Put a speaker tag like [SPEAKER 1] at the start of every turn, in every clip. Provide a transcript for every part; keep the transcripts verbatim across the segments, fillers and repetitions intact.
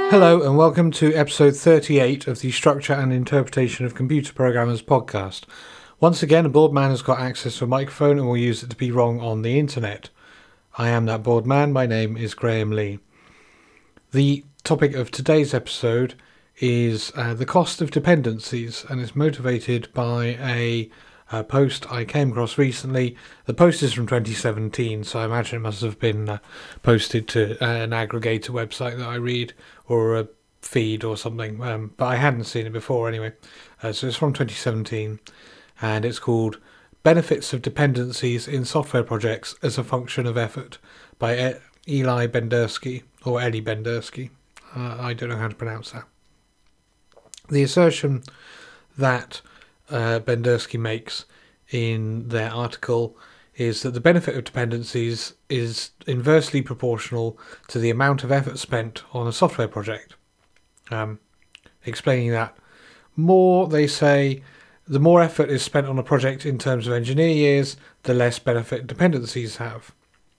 [SPEAKER 1] Hello and welcome to episode thirty-eight of the Structure and Interpretation of Computer Programmers podcast. Once again, a bored man has got access to a microphone and will use it to be wrong on the internet. I am that bored man. My name is Graham Lee. The topic of today's episode is uh, the cost of dependencies, and it's motivated by a, a post I came across recently. The post is from twenty seventeen, so I imagine it must have been uh, posted to uh, an aggregator website that I read, or a feed or something, um, but I hadn't seen it before anyway. Uh, so it's from twenty seventeen, and it's called Benefits of Dependencies in Software Projects as a Function of Effort by e- Eli Bendersky, or Eli Bendersky. Uh, I don't know how to pronounce that. The assertion that uh, Bendersky makes in their article is that the benefit of dependencies is inversely proportional to the amount of effort spent on a software project. Um, explaining that more, they say, the more effort is spent on a project in terms of engineer years, the less benefit dependencies have.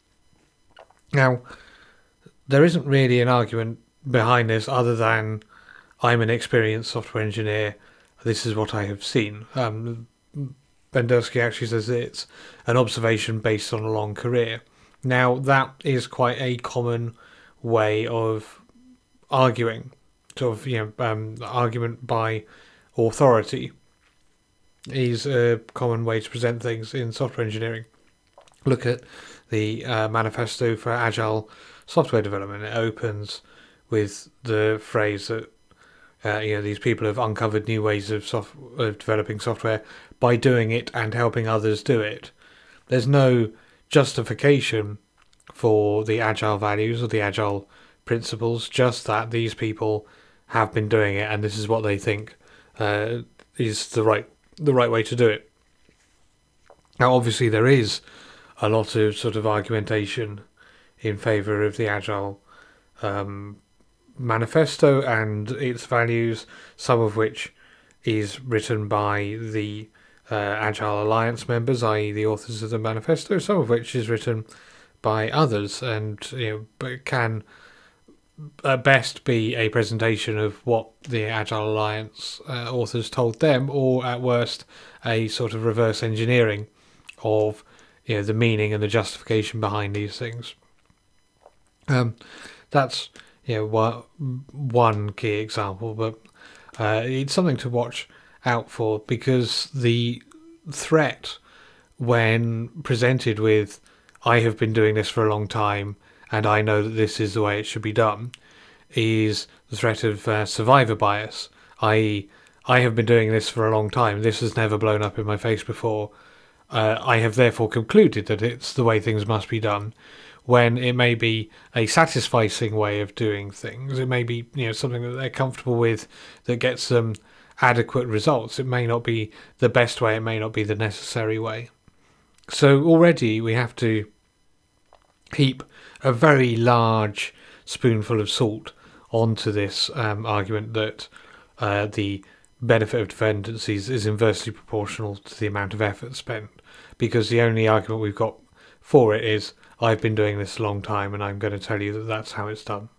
[SPEAKER 1] Now, there isn't really an argument behind this other than I'm an experienced software engineer, this is what I have seen. Um, Bendersky actually says it's an observation based on a long career. Now, that is quite a common way of arguing, sort of, you know, um, argument by authority is a common way to present things in software engineering. Look at the uh, manifesto for agile software development. It opens with the phrase that Uh, you know, these people have uncovered new ways of, soft- of developing software by doing it and helping others do it. There's no justification for the agile values or the agile principles, just that these people have been doing it and this is what they think uh, is the right the right way to do it. Now, obviously, there is a lot of sort of argumentation in favour of the agile um manifesto and its values, some of which is written by the uh, Agile Alliance members, that is the authors of the manifesto, some of which is written by others, and you know, but can at best be a presentation of what the Agile Alliance uh, authors told them, or at worst a sort of reverse engineering of you know the meaning and the justification behind these things. Um, that's Yeah, well, one key example, but uh, it's something to watch out for, because the threat when presented with I have been doing this for a long time and I know that this is the way it should be done is the threat of uh, survivor bias, that is I have been doing this for a long time, this has never blown up in my face before, uh, I have therefore concluded that it's the way things must be done, when it may be a satisfying way of doing things. It may be you know something that they're comfortable with that gets them adequate results. It may not be the best way, it may not be the necessary way. So already we have to heap a very large spoonful of salt onto this um, argument that uh, the benefit of dependencies is inversely proportional to the amount of effort spent, because the only argument we've got for it is I've been doing this a long time and I'm going to tell you that that's how it's done.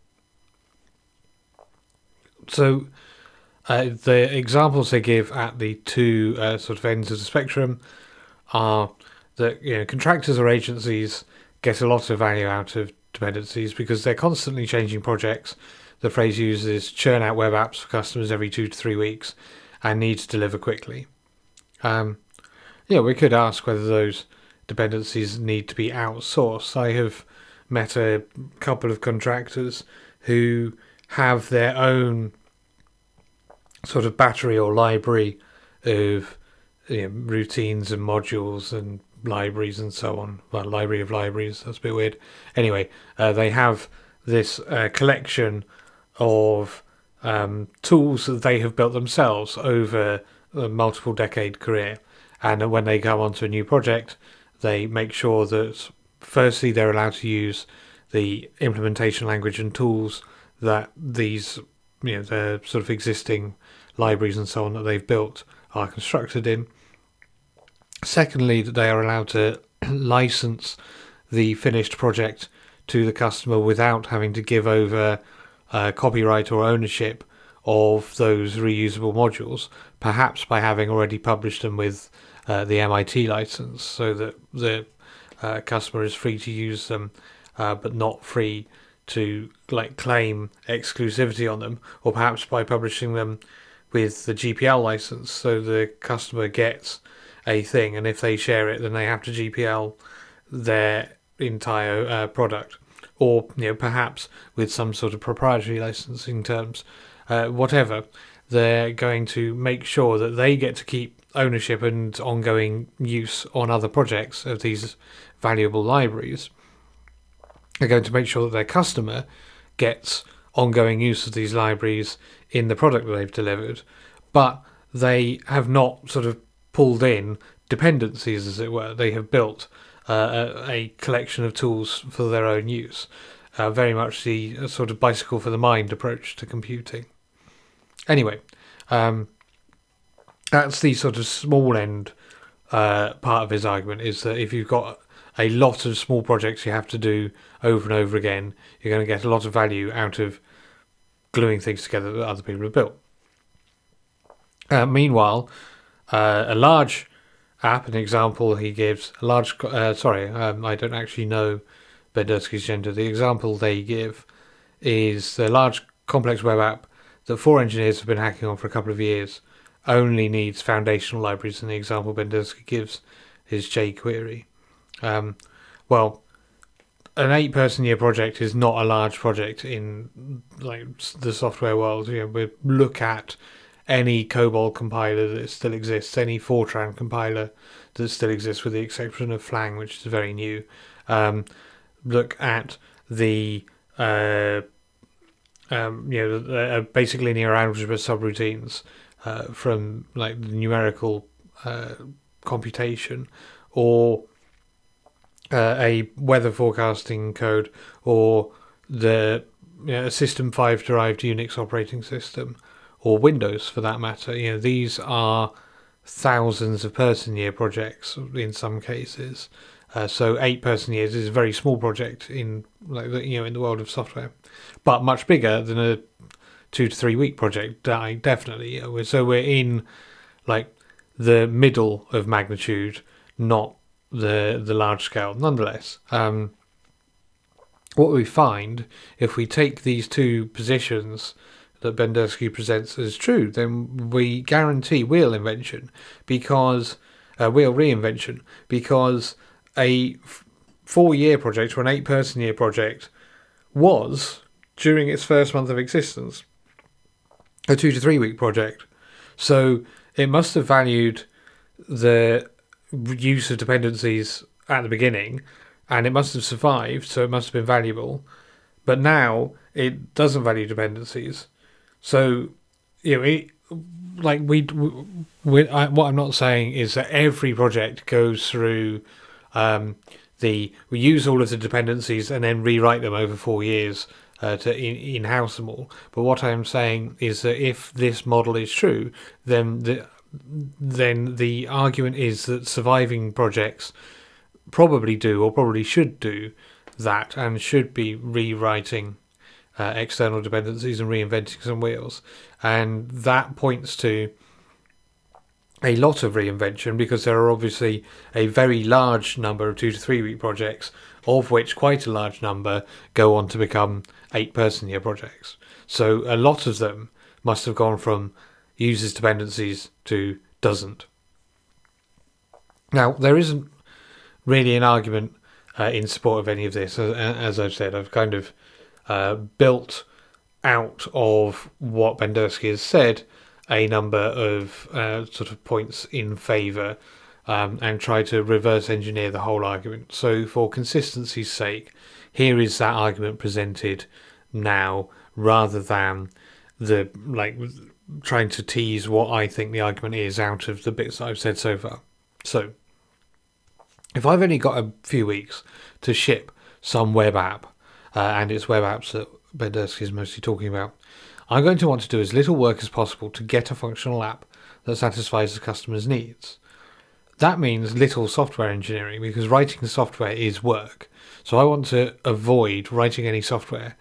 [SPEAKER 1] So uh, the examples they give at the two uh, sort of ends of the spectrum are that you know contractors or agencies get a lot of value out of dependencies because they're constantly changing projects. The phrase used is churn out web apps for customers every two to three weeks and need to deliver quickly. Um, yeah, we could ask whether those dependencies need to be outsourced. I have met a couple of contractors who have their own sort of battery or library of you know, routines and modules and libraries and so on. Well, library of libraries, that's a bit weird. Anyway, uh, they have this uh, collection of um, tools that they have built themselves over a multiple decade career. And when they go onto a new project, they make sure that firstly they're allowed to use the implementation language and tools that these, you know, the sort of existing libraries and so on that they've built are constructed in. Secondly, that they are allowed to license the finished project to the customer without having to give over uh, copyright or ownership of those reusable modules, perhaps by having already published them with uh, the M I T license, so that the uh, customer is free to use them, uh, but not free to like claim exclusivity on them, or perhaps by publishing them with the G P L license, so the customer gets a thing, and if they share it, then they have to G P L their entire uh, product, or you know perhaps with some sort of proprietary licensing terms, uh, whatever. They're going to make sure that they get to keep ownership and ongoing use on other projects of these valuable libraries. They're going to make sure that their customer gets ongoing use of these libraries in the product that they've delivered, but they have not sort of pulled in dependencies, as it were. They have built uh, a, a collection of tools for their own use, uh, very much the uh, sort of bicycle for the mind approach to computing. Anyway, um, that's the sort of small end uh, part of his argument, is that if you've got a lot of small projects you have to do over and over again, you're going to get a lot of value out of gluing things together that other people have built. Uh, meanwhile, uh, a large app, an example he gives, a large, uh, sorry, um, I don't actually know Bendersky's gender. The example they give is the large complex web app that four engineers have been hacking on for a couple of years only needs foundational libraries, and the example Bendersky gives is jQuery. Um, well, an eight-person year project is not a large project in like the software world. You know, we look at any COBOL compiler that still exists, any Fortran compiler that still exists, with the exception of Flang, which is very new. Um, look at the uh, um, you know uh, basic linear algebra subroutines uh, from like the numerical uh, computation, or Uh, a weather forecasting code, or the you know, System five derived Unix operating system, or Windows for that matter. You know, these are thousands of person year projects in some cases. Uh, so eight person years is a very small project in like you know in the world of software, but much bigger than a two to three week project. Definitely. You know, so we're in like the middle of magnitude, not the the large scale. Nonetheless, um, what we find, if we take these two positions that Bendersky presents as true, then we guarantee wheel invention, because uh, wheel reinvention, because a f- four-year project or an eight-person-year project was, during its first month of existence, a two to three-week project. So it must have valued the use of dependencies at the beginning, and it must have survived, so it must have been valuable. But now it doesn't value dependencies. So, you know, it, like we, we I, what I'm not saying is that every project goes through um, the we use all of the dependencies and then rewrite them over four years uh, to in, in-house them all. But what I'm saying is that if this model is true, then the then the argument is that surviving projects probably do, or probably should do, that, and should be rewriting uh, external dependencies and reinventing some wheels. And that points to a lot of reinvention, because there are obviously a very large number of two to three week projects, of which quite a large number go on to become eight person year projects. So a lot of them must have gone from uses dependencies to doesn't. Now, there isn't really an argument uh, in support of any of this. As, as I've said, I've kind of uh, built out of what Bendersky has said a number of uh, sort of points in favour, um, and try to reverse engineer the whole argument. So for consistency's sake, here is that argument presented now, rather than the like trying to tease what I think the argument is out of the bits that I've said so far. So if I've only got a few weeks to ship some web app, uh, and it's web apps that Bendersky is mostly talking about, I'm going to want to do as little work as possible to get a functional app that satisfies the customer's needs. That means little software engineering, because writing software is work. So I want to avoid writing any software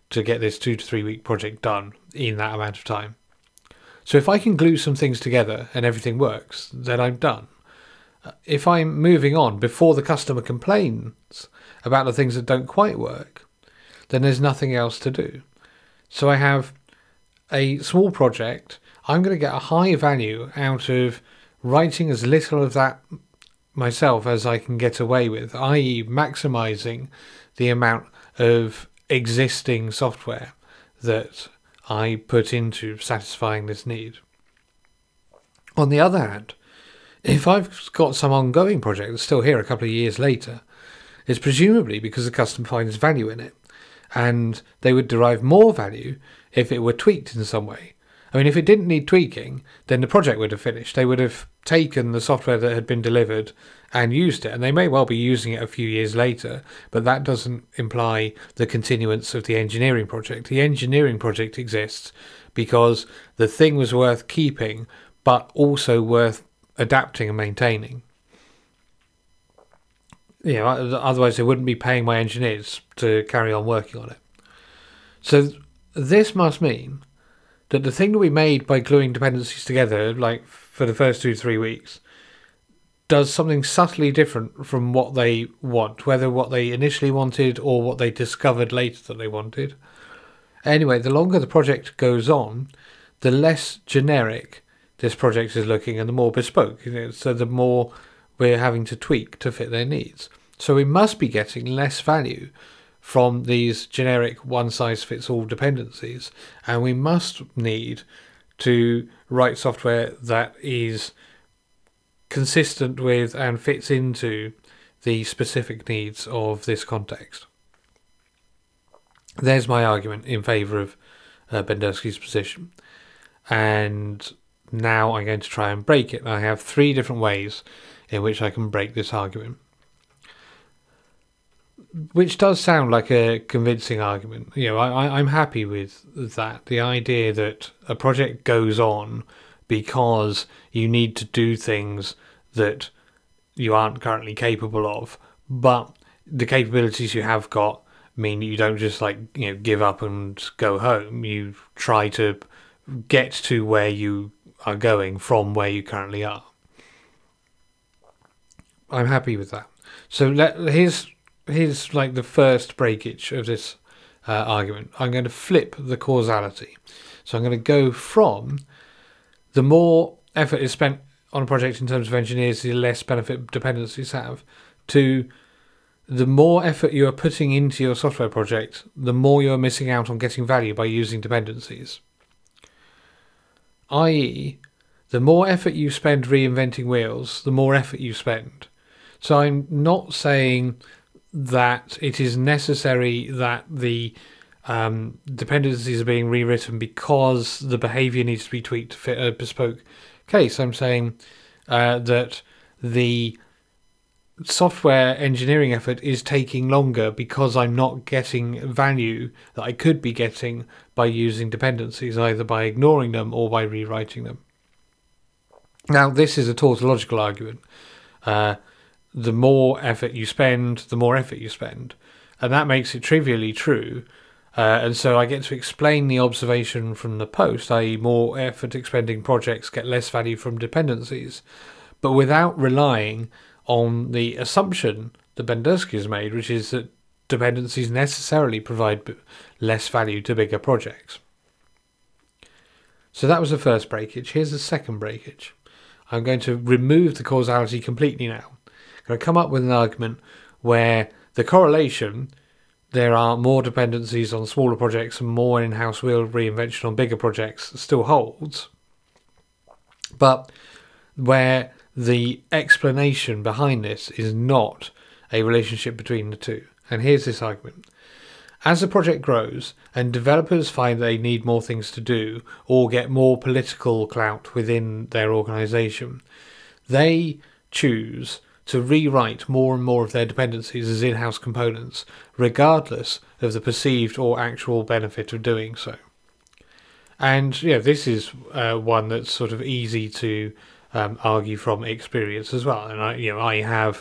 [SPEAKER 1] to get this two to three week project done in that amount of time. So if I can glue some things together and everything works, then I'm done. If I'm moving on before the customer complains about the things that don't quite work, then there's nothing else to do. So I have a small project. I'm going to get a high value out of writing as little of that myself as I can get away with, that is maximizing the amount of existing software that I put into satisfying this need. On the other hand, if I've got some ongoing project that's still here a couple of years later, it's presumably because the customer finds value in it, and they would derive more value if it were tweaked in some way. I mean, if it didn't need tweaking, then the project would have finished. They would have taken the software that had been delivered and used it, and they may well be using it a few years later, but that doesn't imply the continuance of the engineering project. The engineering project exists because the thing was worth keeping, but also worth adapting and maintaining. You know, otherwise they wouldn't be paying my engineers to carry on working on it. So this must mean that the thing that we made by gluing dependencies together, like for the first two, three weeks, does something subtly different from what they want, whether what they initially wanted or what they discovered later that they wanted. Anyway, the longer the project goes on, the less generic this project is looking and the more bespoke. You know, so the more we're having to tweak to fit their needs. So we must be getting less value from these generic one-size-fits-all dependencies, and we must need to write software that is consistent with and fits into the specific needs of this context. There's my argument in favour of uh, Bendersky's position, and now I'm going to try and break it. I have three different ways in which I can break this argument, which does sound like a convincing argument. You know, I, I'm happy with that. The idea that a project goes on because you need to do things that you aren't currently capable of, but the capabilities you have got mean you don't just like, you know, give up and go home. You try to get to where you are going from where you currently are. I'm happy with that. So let, here's here's like the first breakage of this uh, argument. I'm going to flip the causality. So I'm going to go from the more effort is spent on a project in terms of engineers, the less benefit dependencies have, to the more effort you are putting into your software project, the more you are missing out on getting value by using dependencies. that is, the more effort you spend reinventing wheels, the more effort you spend. So I'm not saying that it is necessary that the um, dependencies are being rewritten because the behavior needs to be tweaked to fit a bespoke case. I'm saying uh, that the software engineering effort is taking longer because I'm not getting value that I could be getting by using dependencies, either by ignoring them or by rewriting them. Now, this is a tautological argument. Uh, the more effort you spend, the more effort you spend. And that makes it trivially true. Uh, and so I get to explain the observation from the post, that is more effort expending projects get less value from dependencies, but without relying on the assumption that Bendersky has made, which is that dependencies necessarily provide less value to bigger projects. So that was the first breakage. Here's the second breakage. I'm going to remove the causality completely now. I'm going to come up with an argument where the correlation, there are more dependencies on smaller projects and more in-house wheel reinvention on bigger projects, still holds, but where the explanation behind this is not a relationship between the two. And here's this argument. As the project grows and developers find they need more things to do or get more political clout within their organisation, they choose to rewrite more and more of their dependencies as in-house components, regardless of the perceived or actual benefit of doing so. And yeah, this is uh, one that's sort of easy to um, argue from experience as well. And I, you know, I have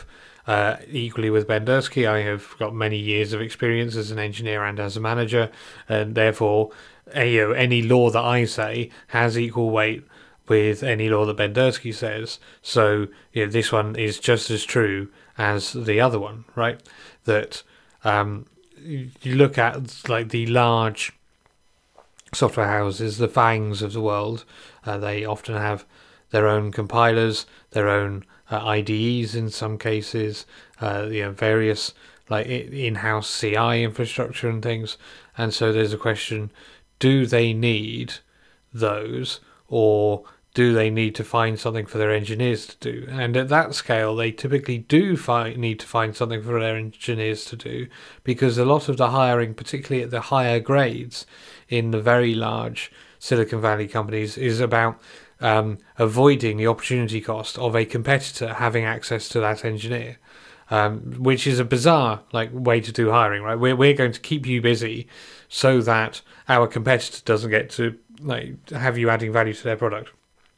[SPEAKER 1] Uh, equally with Ben Dursky, I have got many years of experience as an engineer and as a manager, and therefore, uh, you know, any law that I say has equal weight with any law that Ben Dursky says. So, you know, this one is just as true as the other one, right? That um, you look at like the large software houses, the FANGs of the world. Uh, they often have their own compilers, their own uh, I D Es in some cases, uh, you know, various like in-house C I infrastructure and things. And so there's a question: do they need those, or do they need to find something for their engineers to do? And at that scale, they typically do find, need to find something for their engineers to do, because a lot of the hiring, particularly at the higher grades in the very large Silicon Valley companies, is about um, avoiding the opportunity cost of a competitor having access to that engineer. Um, which is a bizarre like way to do hiring, right? We're we're going to keep you busy so that our competitor doesn't get to like have you adding value to their product.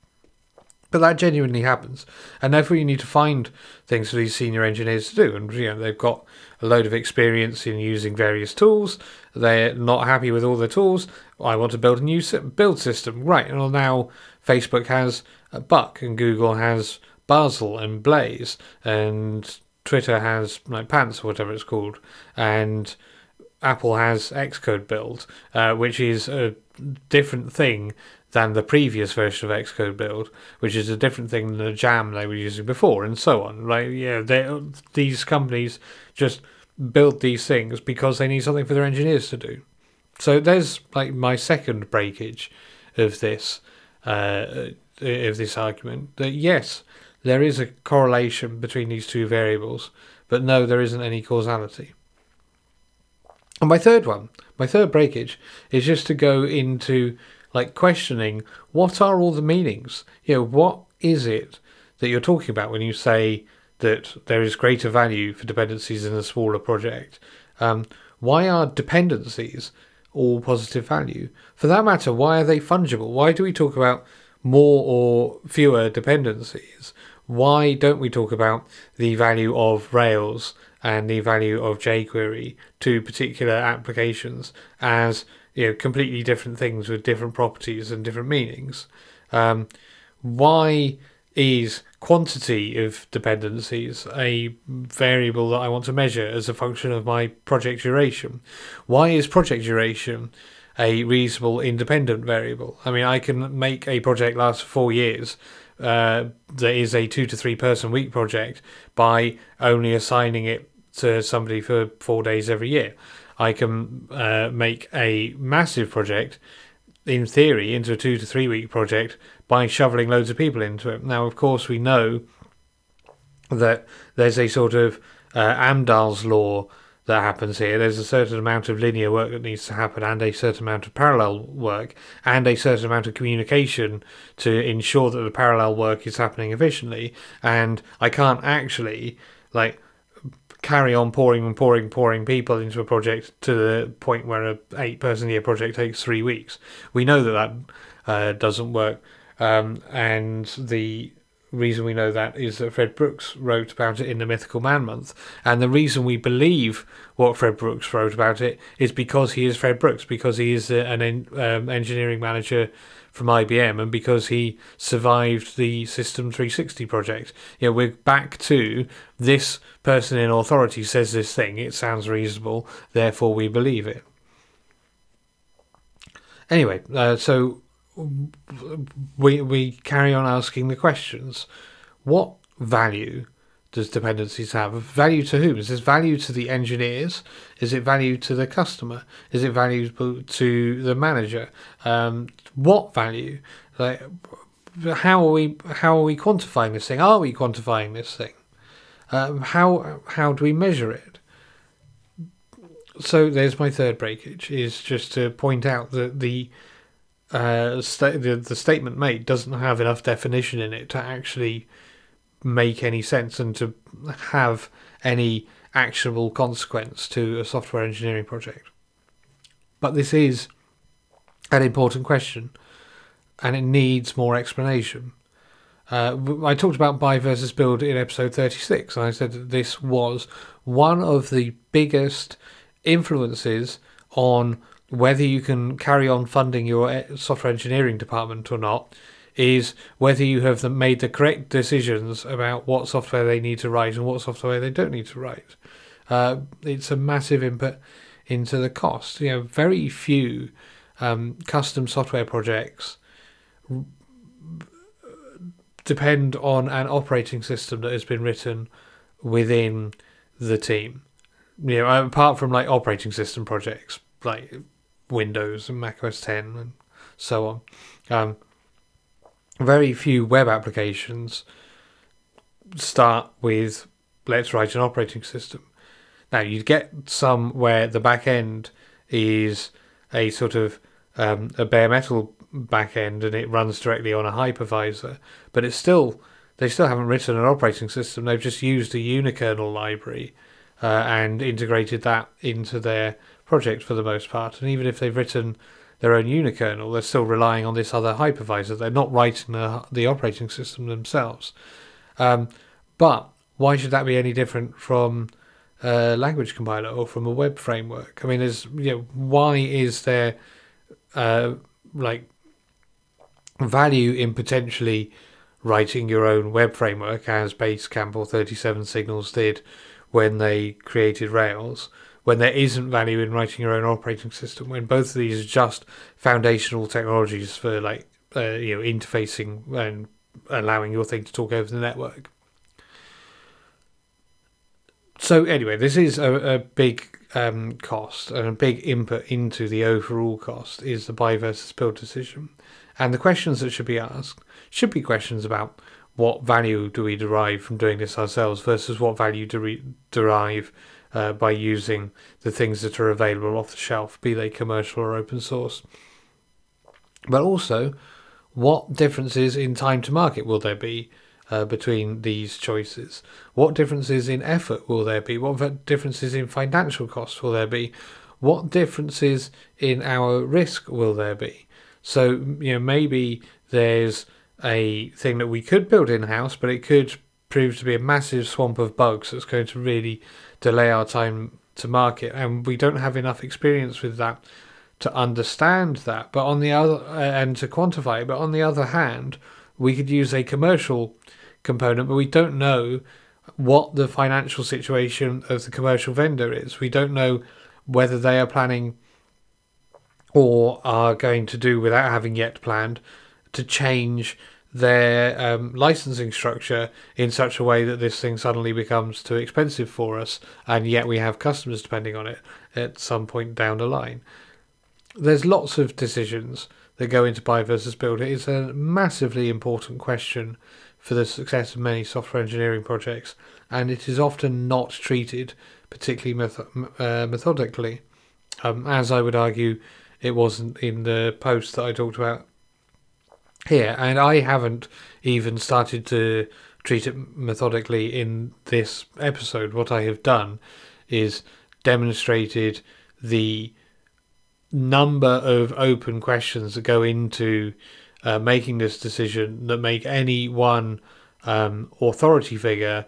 [SPEAKER 1] But that genuinely happens, and therefore you need to find things for these senior engineers to do. And you know they've got a load of experience in using various tools. They're not happy with all the tools. I want to build a new build system, right? Well, now Facebook has Buck, and Google has Basel and Blaze, and Twitter has like Pants or whatever it's called, and Apple has Xcode Build, uh, which is a different thing than the previous version of Xcode Build, which is a different thing than the Jam they were using before, and so on. Like, yeah, they, these companies just build these things because they need something for their engineers to do. So there's like my second breakage of this, uh, of this argument, that yes, there is a correlation between these two variables, but no, there isn't any causality. And my third one, my third breakage, is just to go into like questioning what are all the meanings? You know, what is it that you're talking about when you say that there is greater value for dependencies in a smaller project? Um, why are dependencies all positive value? For that matter, why are they fungible? Why do we talk about more or fewer dependencies? Why don't we talk about the value of Rails and the value of jQuery to particular applications as, you know, completely different things with different properties and different meanings? Um, why is quantity of dependencies a variable that I want to measure as a function of my project duration? Why is project duration a reasonable independent variable? I mean, I can make a project last for four years uh, that is a two to three person week project by only assigning it to somebody for four days every year. I can uh, make a massive project, in theory, into a two to three week project by shoveling loads of people into it. Now, of course, we know that there's a sort of uh, Amdahl's law that happens here. There's a certain amount of linear work that needs to happen, and a certain amount of parallel work, and a certain amount of communication to ensure that the parallel work is happening efficiently. And I can't actually, like, carry on pouring and pouring pouring people into a project to the point where a eight person year project takes three weeks. We know that that uh, doesn't work, um, and the reason we know that is that Fred Brooks wrote about it in the Mythical Man Month, and the reason we believe what Fred Brooks wrote about it is because he is Fred Brooks, because he is an en- um, engineering manager from I B M, and because he survived the System three sixty project. You know, we're back to this person in authority says this thing, it sounds reasonable, therefore we believe it. Anyway, uh, so we we carry on asking the questions. What value does dependencies have? Value to whom? Is this value to the engineers? Is it value to the customer? Is it valuable to the manager? Um, what value? Like, how are we how are we quantifying this thing? Are we quantifying this thing? Um, how how do we measure it? So there's my third breakage, is just to point out that the uh, sta- the, the statement made doesn't have enough definition in it to actually make any sense and to have any actionable consequence to a software engineering project. But this is an important question, and it needs more explanation. Uh, I talked about buy versus build in episode thirty-six, and I said that this was one of the biggest influences on whether you can carry on funding your software engineering department or not, is whether you have made the correct decisions about what software they need to write and what software they don't need to write. Uh, it's a massive input into the cost. You know, very few um, custom software projects depend on an operating system that has been written within the team. You know, apart from like operating system projects like Windows and Mac O S ten and so on. Um, very few web applications start with let's write an operating system. Now, you get some where the back end is a sort of um, a bare metal back end and it runs directly on a hypervisor, but it's still they still haven't written an operating system. They've just used a unikernel library uh, and integrated that into their project for the most part. And even if they've written their own unikernel, they're still relying on this other hypervisor. They're not writing the, the operating system themselves. Um, but why should that be any different from a language compiler or from a web framework? I mean, there's you know why is there uh, like value in potentially writing your own web framework, as Basecamp or thirty-seven Signals did when they created Rails, when there isn't value in writing your own operating system, when both of these are just foundational technologies for like uh, you know interfacing and allowing your thing to talk over the network. So anyway, this is a, a big um, cost and a big input into the overall cost is the buy versus build decision. And the questions that should be asked should be questions about what value do we derive from doing this ourselves versus what value do we derive uh, by using the things that are available off the shelf, be they commercial or open source. But also, what differences in time to market will there be uh, between these choices? What differences in effort will there be? What differences in financial costs will there be? What differences in our risk will there be? So, you know, maybe there's a thing that we could build in-house, but it could prove to be a massive swamp of bugs that's going to really delay our time to market, and we don't have enough experience with that to understand that. But on the other, uh, and to quantify it. But on the other hand, we could use a commercial component, but we don't know what the financial situation of the commercial vendor is. We don't know whether they are planning or are going to do without having yet planned to change their um, licensing structure in such a way that this thing suddenly becomes too expensive for us, and yet we have customers depending on it at some point down the line. There's lots of decisions that go into buy versus build. It is a massively important question for the success of many software engineering projects, and it is often not treated particularly method- uh, methodically, um, as I would argue it wasn't in the post that I talked about here. And I haven't even started to treat it methodically in this episode. What I have done is demonstrated the number of open questions that go into uh, making this decision that make any one um, authority figure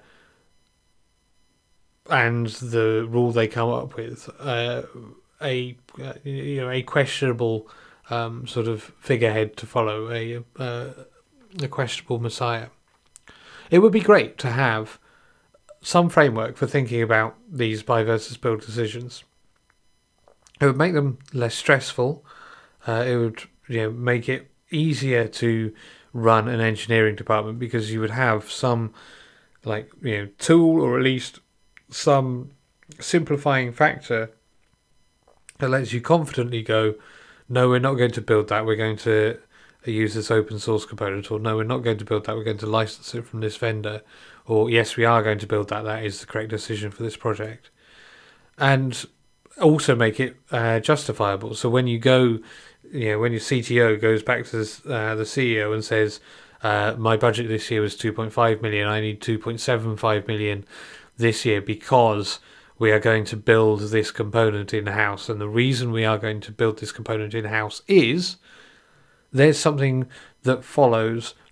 [SPEAKER 1] and the rule they come up with uh, a uh, you know a questionable um, sort of figurehead to follow, a uh, a questionable messiah. It would be great to have some framework for thinking about these buy versus build decisions. It would make them less stressful. Uh, it would you know make it easier to run an engineering department because you would have some like you know tool or at least some simplifying factor that lets you confidently go, no, we're not going to build that, we're going to use this open source component, or no, we're not going to build that, we're going to license it from this vendor, or yes, we are going to build that, that is the correct decision for this project. And also make it uh, justifiable. So when you go, you know, when your C T O goes back to this, uh, the C E O and says, uh, my budget this year was two point five million, I need two point seven five million this year because we are going to build this component in-house, and the reason we are going to build this component in-house is there's something that follows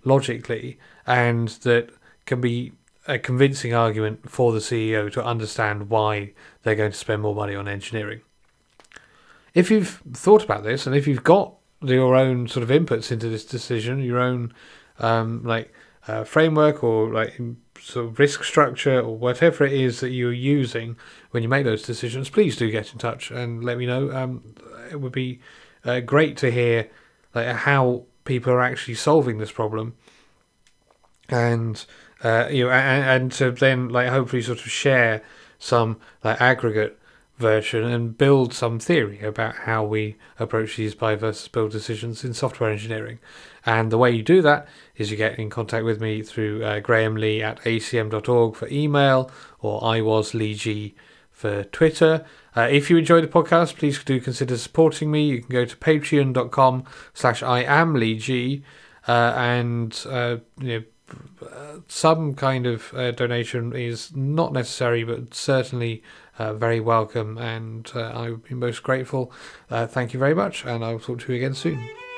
[SPEAKER 1] logically, and that can be a convincing argument for the C E O to understand why they're going to spend more money on engineering. If you've thought about this, and if you've got your own sort of inputs into this decision, your own um, like uh, framework or like sort of risk structure or whatever it is that you're using when you make those decisions, please do get in touch and let me know. Um, it would be uh, great to hear like how people are actually solving this problem, and uh, you know, and, and to then like hopefully sort of share some like aggregate version and build some theory about how we approach these buy versus build decisions in software engineering. And the way you do that is you get in contact with me through uh, Graham Lee at a c m dot org for email, or I was Lee G for Twitter. Uh, if you enjoy the podcast, please do consider supporting me. You can go to patreon.com slash I am Lee G, uh, and uh, you know, uh, some kind of uh, donation is not necessary, but certainly uh, very welcome, and uh, I would be most grateful. Uh, thank you very much, and I will talk to you again soon.